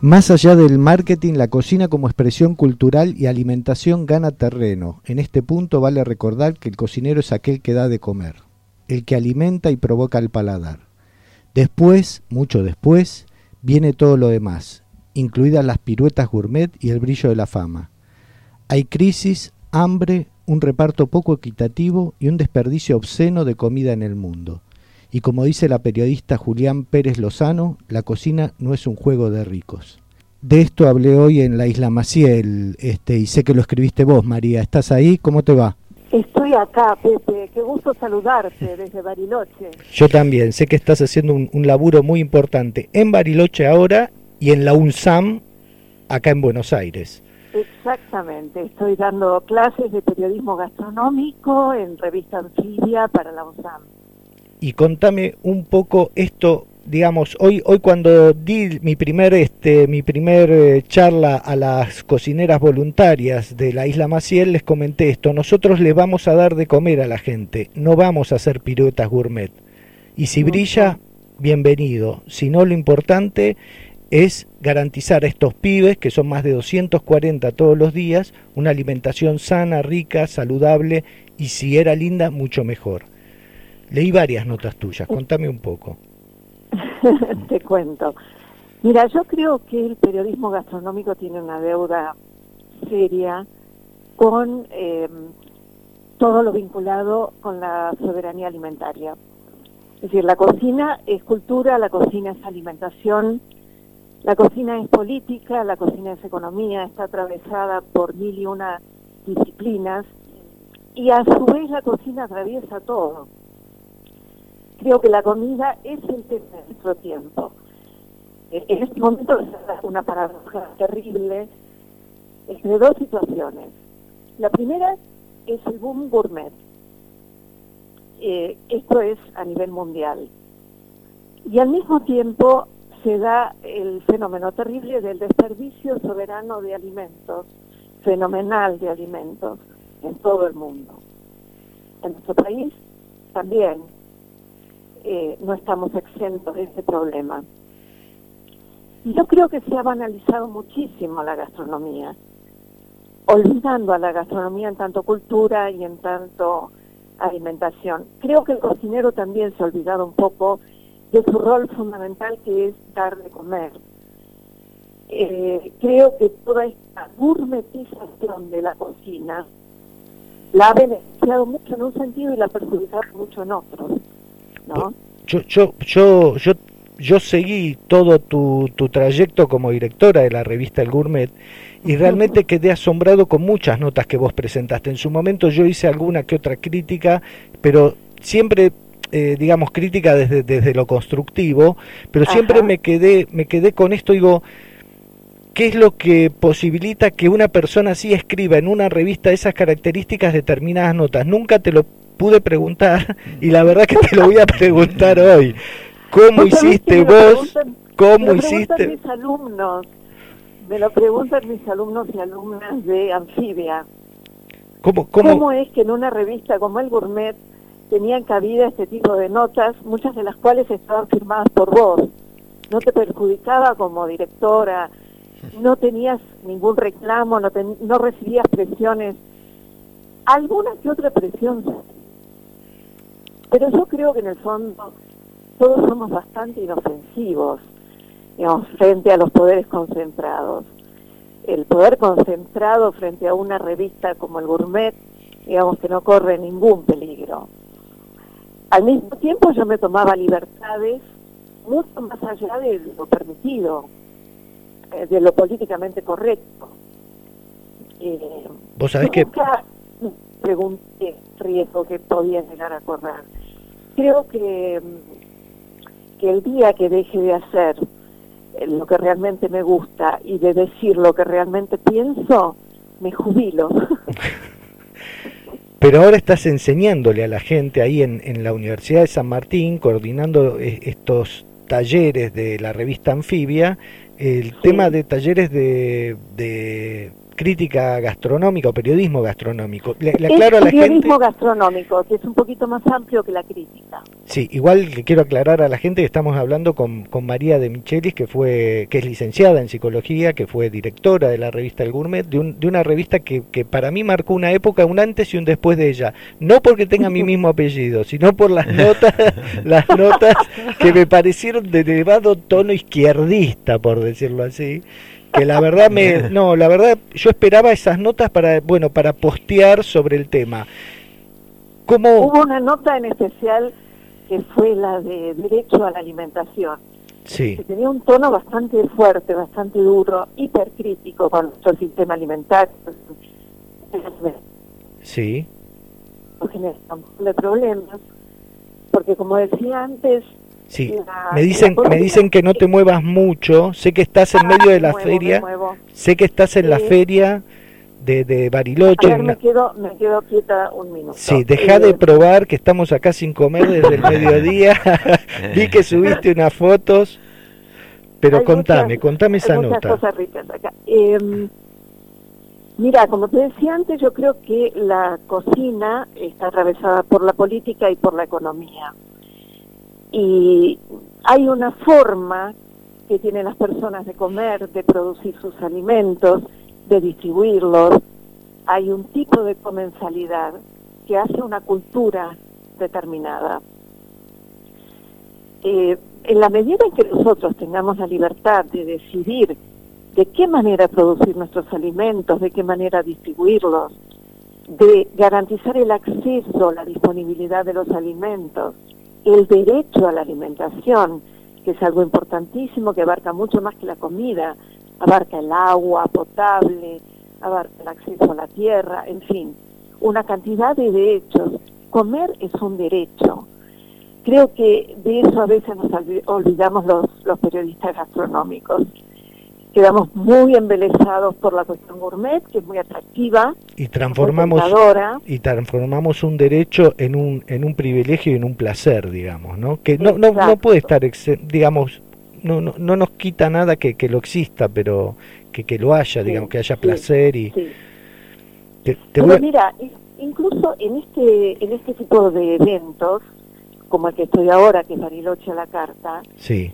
Más allá del marketing, la cocina como expresión cultural y alimentación gana terreno. En este punto vale recordar que el cocinero es aquel que da de comer, el que alimenta y provoca el paladar. Después, mucho después, viene todo lo demás, incluidas las piruetas gourmet y el brillo de la fama. Hay crisis, hambre, un reparto poco equitativo y un desperdicio obsceno de comida en el mundo. Y como dice la periodista Julián Pérez Lozano, la cocina no es un juego de ricos. De esto hablé hoy en la Isla Maciel, y sé que lo escribiste vos, María. ¿Estás ahí? ¿Cómo te va? Estoy acá, Pepe. Qué gusto saludarte desde Bariloche. Yo también. Sé que estás haciendo un laburo muy importante en Bariloche ahora y en la UNSAM, acá en Buenos Aires. Exactamente. Estoy dando clases de periodismo gastronómico en Revista Anfibia para la UNSAM. Y contame un poco esto, digamos, hoy cuando di mi primer charla a las cocineras voluntarias de la Isla Maciel, les comenté esto: nosotros le vamos a dar de comer a la gente, no vamos a hacer piruetas gourmet. Y si brilla, bienvenido. Si no, lo importante es garantizar a estos pibes, que son más de 240 todos los días, una alimentación sana, rica, saludable, y si era linda, mucho mejor. Leí varias notas tuyas, contame un poco. Te cuento. Mira, yo creo que el periodismo gastronómico tiene una deuda seria con todo lo vinculado con la soberanía alimentaria. Es decir, la cocina es cultura, la cocina es alimentación, la cocina es política, la cocina es economía, está atravesada por mil y una disciplinas, y a su vez la cocina atraviesa todo. Creo que la comida es el tema de nuestro tiempo. En este momento es una paradoja terrible de dos situaciones. La primera es el boom gourmet. Esto es a nivel mundial. Y al mismo tiempo se da el fenómeno terrible del desperdicio soberano de alimentos, fenomenal de alimentos, en todo el mundo. En nuestro país también. No estamos exentos de ese problema. Y yo creo que se ha banalizado muchísimo la gastronomía, olvidando a la gastronomía en tanto cultura y en tanto alimentación. Creo que el cocinero también se ha olvidado un poco de su rol fundamental, que es dar de comer. Creo que toda esta gourmetización de la cocina la ha beneficiado mucho en un sentido y la ha perjudicado mucho en otros, ¿no? Yo seguí todo tu trayecto como directora de la revista El Gourmet y realmente quedé asombrado con muchas notas que vos presentaste. En su momento yo hice alguna que otra crítica, pero siempre, digamos, crítica desde lo constructivo, pero siempre me quedé con esto. Digo, ¿qué es lo que posibilita que una persona así escriba en una revista de esas características determinadas notas? Nunca te lo pude preguntar y la verdad que te lo voy a preguntar hoy. ¿Cómo hiciste vos? ¿Cómo hiciste? Mis alumnos, me lo preguntan mis alumnos y alumnas de Anfibia. ¿Cómo es que en una revista como El Gourmet tenían cabida este tipo de notas, muchas de las cuales estaban firmadas por vos? No te perjudicaba como directora, no tenías ningún reclamo, no recibías presiones, alguna que otra presión. Pero yo creo que en el fondo todos somos bastante inofensivos, digamos, frente a los poderes concentrados. El poder concentrado frente a una revista como El Gourmet, digamos que no corre ningún peligro. Al mismo tiempo yo me tomaba libertades mucho más allá de lo permitido, de lo políticamente correcto. Vos sabés que nunca pregunté el riesgo que podía llegar a correr. Creo que el día que deje de hacer lo que realmente me gusta y de decir lo que realmente pienso, me jubilo. Pero ahora estás enseñándole a la gente ahí en la Universidad de San Martín, coordinando estos talleres de la revista Anfibia, el tema de talleres de crítica gastronómica o periodismo gastronómico. Le aclaro a la gente... periodismo gastronómico, que es un poquito más amplio que la crítica. Sí, igual le quiero aclarar a la gente que estamos hablando con María de Michelis, que es licenciada en psicología, que fue directora de la revista El Gourmet, de una revista que para mí marcó una época, un antes y un después de ella. No porque tenga mi mismo apellido, sino por las notas que me parecieron de elevado tono izquierdista, por decirlo así. Que la verdad la verdad yo esperaba esas notas para postear sobre el tema. Hubo una nota en especial que fue la de derecho a la alimentación. Sí. Que tenía un tono bastante fuerte, bastante duro, hipercrítico con nuestro sistema alimentario. Sí. Genera un montón de problemas, porque como decía antes... Sí, me dicen que no te muevas mucho, sé que estás en medio de la feria, sé que estás en la feria de Bariloche. Me quedo quieta un minuto. Sí, deja de probar que estamos acá sin comer desde el mediodía, vi que subiste unas fotos, pero contame esa nota. Muchas cosas ricas acá. Mira, como te decía antes, yo creo que la cocina está atravesada por la política y por la economía. Y hay una forma que tienen las personas de comer, de producir sus alimentos, de distribuirlos. Hay un tipo de comensalidad que hace una cultura determinada. En la medida en que nosotros tengamos la libertad de decidir de qué manera producir nuestros alimentos, de qué manera distribuirlos, de garantizar el acceso, la disponibilidad de los alimentos, el derecho a la alimentación, que es algo importantísimo, que abarca mucho más que la comida, abarca el agua potable, abarca el acceso a la tierra, en fin, una cantidad de derechos. Comer es un derecho. Creo que de eso a veces nos olvidamos los periodistas gastronómicos. Quedamos muy embelesados por la cuestión gourmet, que es muy atractiva, y transformamos un derecho en un privilegio y en un placer, digamos, ¿no? Que no puede estar, digamos, no nos quita nada que lo exista, pero que lo haya, digamos, que haya placer y... Sí. Pero mira, incluso en este tipo de eventos, como el que estoy ahora, que es Bariloche a la carta, sí,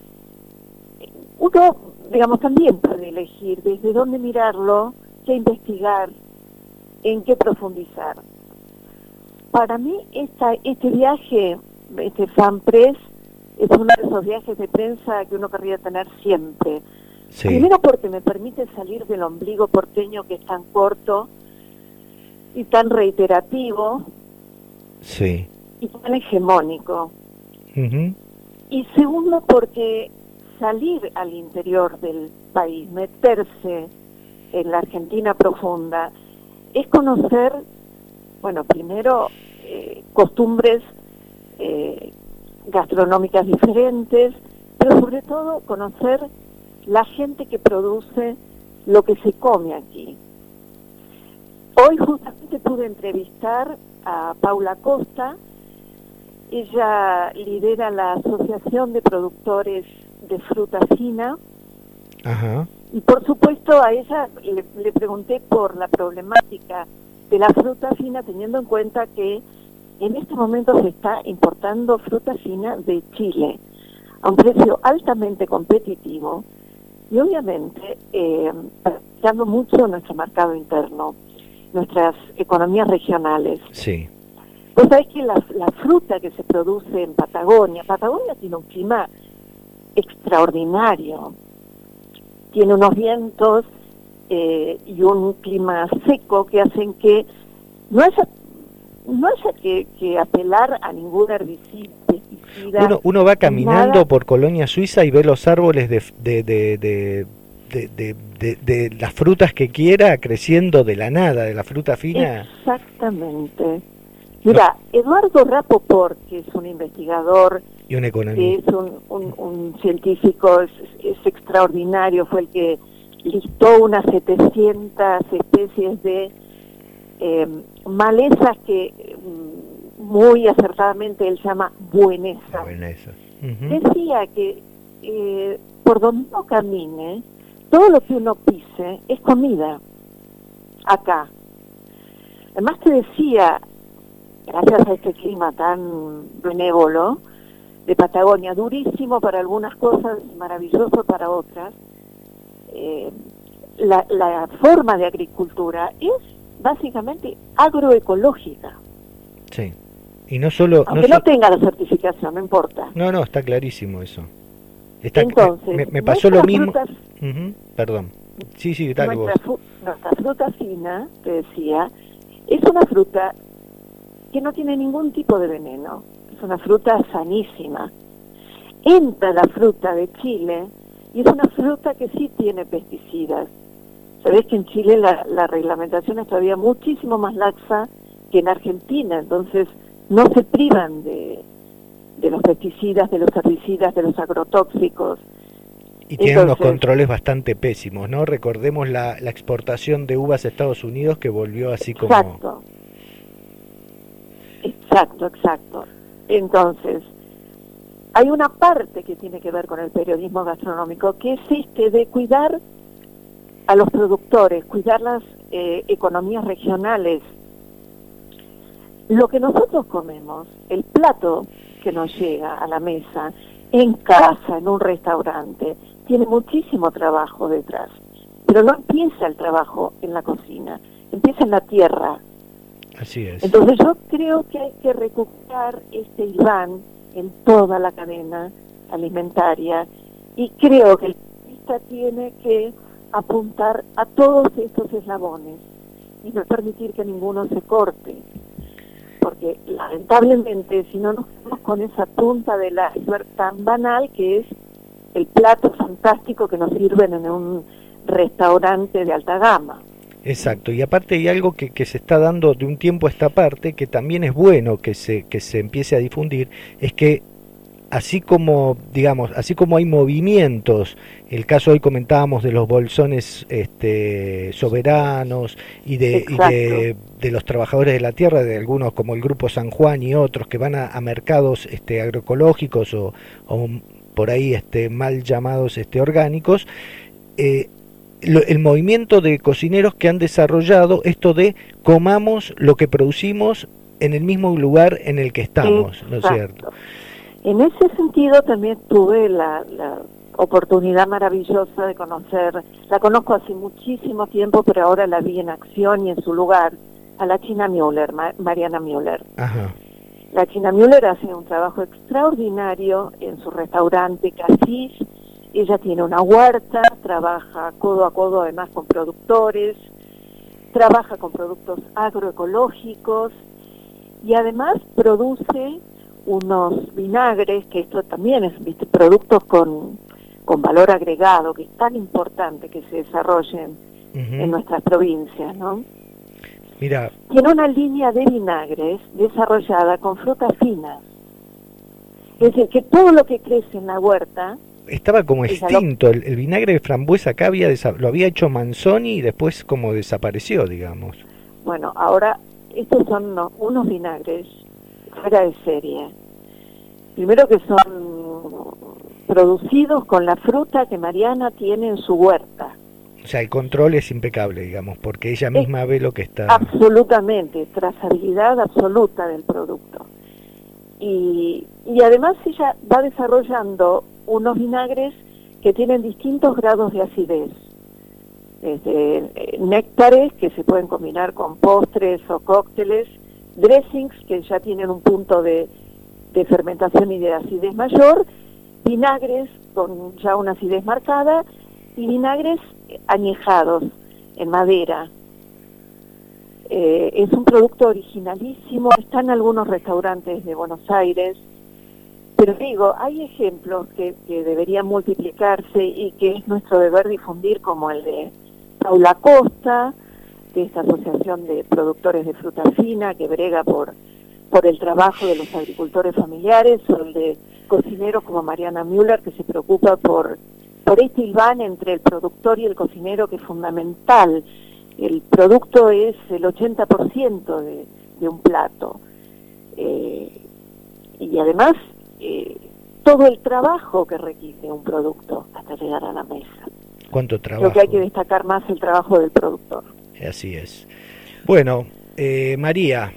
uno, digamos, también puede elegir desde dónde mirarlo, qué investigar, en qué profundizar. Para mí, este viaje, este FanPress, es uno de esos viajes de prensa que uno querría tener siempre. Sí. Primero porque me permite salir del ombligo porteño, que es tan corto y tan reiterativo, sí, y tan hegemónico. Uh-huh. Y segundo porque salir al interior del país, meterse en la Argentina profunda, es conocer, bueno, primero costumbres gastronómicas diferentes, pero sobre todo conocer la gente que produce lo que se come aquí. Hoy justamente pude entrevistar a Paula Costa. Ella lidera la Asociación de Productores de Fruta Fina. Ajá. Y por supuesto a ella le pregunté por la problemática de la fruta fina, teniendo en cuenta que en este momento se está importando fruta fina de Chile a un precio altamente competitivo y obviamente afectando mucho nuestro mercado interno, nuestras economías regionales. Sí. Vos sabés que la fruta que se produce en Patagonia tiene un clima extraordinario, tiene unos vientos y un clima seco que hacen que no haya que apelar a ningún herbicida, pesticida. Uno va caminando nada por Colonia Suiza y ve los árboles de las frutas que quiera creciendo de la nada, de la fruta fina. Exactamente. Mira, Eduardo Rapoport, que es un investigador y un economista, que es un científico, es extraordinario, fue el que listó unas 700 especies de malezas que muy acertadamente él llama bueneza. Uh-huh. Decía que por donde uno camine, todo lo que uno pise es comida. acá. Además te decía, gracias a este clima tan benévolo de Patagonia, durísimo para algunas cosas, maravilloso para otras, la forma de agricultura es básicamente agroecológica. Sí. Y no solo... Aunque no tenga la certificación, no importa. No, está clarísimo eso. Entonces, me pasó lo mismo... Frutas, perdón. Sí, dale vos. Nuestra fruta fina, te decía, es una fruta que no tiene ningún tipo de veneno. Es una fruta sanísima. Entra la fruta de Chile y es una fruta que sí tiene pesticidas. Sabés que en Chile la reglamentación es todavía muchísimo más laxa que en Argentina, entonces no se privan de los pesticidas, de los herbicidas, de los agrotóxicos. Y tienen unos controles bastante pésimos, ¿no? Recordemos la exportación de uvas a Estados Unidos que volvió así como... Exacto. Entonces, hay una parte que tiene que ver con el periodismo gastronómico, que es de cuidar a los productores, cuidar las economías regionales. Lo que nosotros comemos, el plato que nos llega a la mesa, en casa, en un restaurante, tiene muchísimo trabajo detrás. Pero no empieza el trabajo en la cocina, empieza en la tierra. Así es. Entonces yo creo que hay que recuperar este IVAN en toda la cadena alimentaria y creo que el periodista tiene que apuntar a todos estos eslabones y no permitir que ninguno se corte, porque lamentablemente si no nos quedamos con esa punta del iceberg tan banal que es el plato fantástico que nos sirven en un restaurante de alta gama. Exacto, y aparte hay algo que se está dando de un tiempo a esta parte, que también es bueno que se empiece a difundir, es que así como hay movimientos, el caso hoy comentábamos de los bolsones soberanos y de los trabajadores de la tierra, de algunos como el Grupo San Juan y otros que van a mercados agroecológicos o por ahí mal llamados orgánicos, el movimiento de cocineros que han desarrollado esto de comamos lo que producimos en el mismo lugar en el que estamos, ¿no es cierto? En ese sentido también tuve la oportunidad maravillosa de conocer, la conozco hace muchísimo tiempo, pero ahora la vi en acción y en su lugar, a la China Müller, Mariana Müller. Ajá. La China Müller hace un trabajo extraordinario en su restaurante Cassis. Ella tiene una huerta, trabaja codo a codo además con productores, trabaja con productos agroecológicos y además produce unos vinagres, que esto también es productos con valor agregado, que es tan importante que se desarrollen en nuestras provincias, ¿no? Mira. Tiene una línea de vinagres desarrollada con frutas finas. Es decir, que todo lo que crece en la huerta... Estaba como extinto, el vinagre de frambuesa acá lo había hecho Manzoni y después como desapareció, digamos. Bueno, ahora estos son unos vinagres fuera de serie. Primero que son producidos con la fruta que Mariana tiene en su huerta. O sea, el control es impecable, digamos, porque ella misma ve lo que está... Absolutamente, trazabilidad absoluta del producto. Y además ella va desarrollando unos vinagres que tienen distintos grados de acidez. Desde néctares que se pueden combinar con postres o cócteles, dressings que ya tienen un punto de fermentación y de acidez mayor, vinagres con ya una acidez marcada y vinagres añejados en madera. Es un producto originalísimo, está en algunos restaurantes de Buenos Aires, pero digo, hay ejemplos que deberían multiplicarse y que es nuestro deber difundir, como el de Paula Costa, de esta asociación de productores de fruta fina que brega por el trabajo de los agricultores familiares, o el de cocineros como Mariana Müller, que se preocupa por este hilván entre el productor y el cocinero, que es fundamental. El producto es el 80% de un plato. Y además, todo el trabajo que requiere un producto hasta llegar a la mesa. ¿Cuánto trabajo? Creo que hay que destacar más el trabajo del productor. Así es. Bueno, María,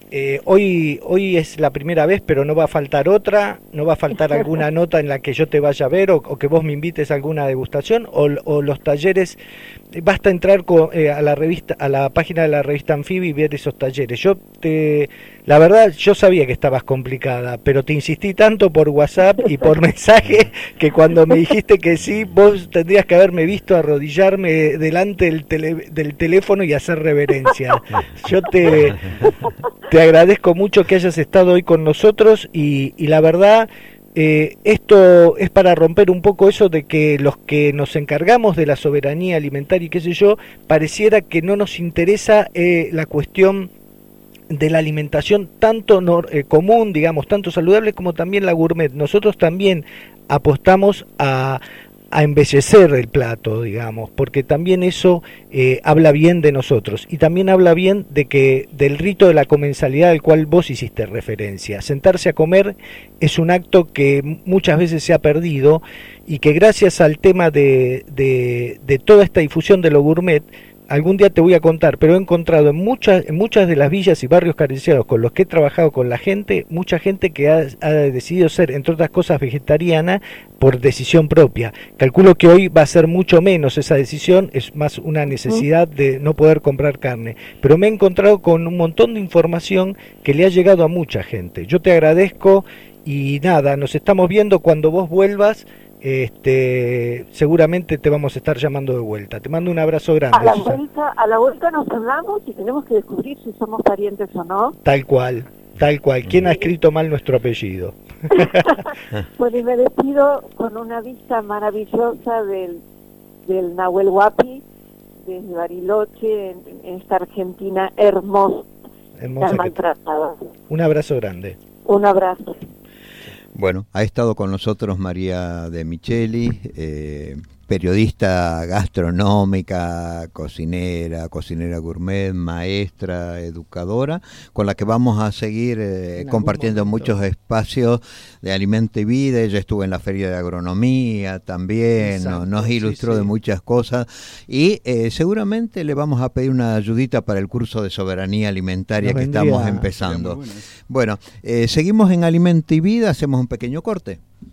hoy es la primera vez, pero no va a faltar otra, no va a faltar alguna nota en la que yo te vaya a ver o que vos me invites a alguna degustación o los talleres. Basta entrar a la revista, a la página de la revista Anfibia y ver esos talleres. La verdad, yo sabía que estabas complicada, pero te insistí tanto por WhatsApp y por mensaje que cuando me dijiste que sí, vos tendrías que haberme visto arrodillarme delante del teléfono y hacer reverencia. Yo te agradezco mucho que hayas estado hoy con nosotros y la verdad, esto es para romper un poco eso de que los que nos encargamos de la soberanía alimentaria y qué sé yo, pareciera que no nos interesa la cuestión de la alimentación tanto común, digamos, tanto saludable como también la gourmet. Nosotros también apostamos a embellecer el plato, digamos, porque también eso habla bien de nosotros y también habla bien del rito de la comensalidad al cual vos hiciste referencia. Sentarse a comer es un acto que muchas veces se ha perdido y que gracias al tema de toda esta difusión de lo gourmet, algún día te voy a contar, pero he encontrado en muchas de las villas y barrios carenciados con los que he trabajado con la gente, mucha gente que ha decidido ser, entre otras cosas, vegetariana por decisión propia. Calculo que hoy va a ser mucho menos esa decisión, es más una necesidad de no poder comprar carne. Pero me he encontrado con un montón de información que le ha llegado a mucha gente. Yo te agradezco y nada, nos estamos viendo cuando vos vuelvas. Seguramente te vamos a estar llamando de vuelta. Te mando un abrazo grande. A la vuelta nos hablamos y tenemos que descubrir si somos parientes o no. Tal cual. ¿Quién ha escrito mal nuestro apellido? Bueno, y me despido con una vista maravillosa del Nahuel Huapi desde Bariloche, en esta Argentina hermosa maltratada. Un abrazo grande. Un abrazo. Bueno, ha estado con nosotros María de Micheli, periodista gastronómica, cocinera gourmet, maestra, educadora, con la que vamos a seguir compartiendo muchos espacios de alimento y vida. Ella estuvo en la Feria de Agronomía también, nos ilustró de muchas cosas y seguramente le vamos a pedir una ayudita para el curso de soberanía alimentaria que estamos empezando. Bueno, seguimos en Alimento y Vida, hacemos un pequeño corte.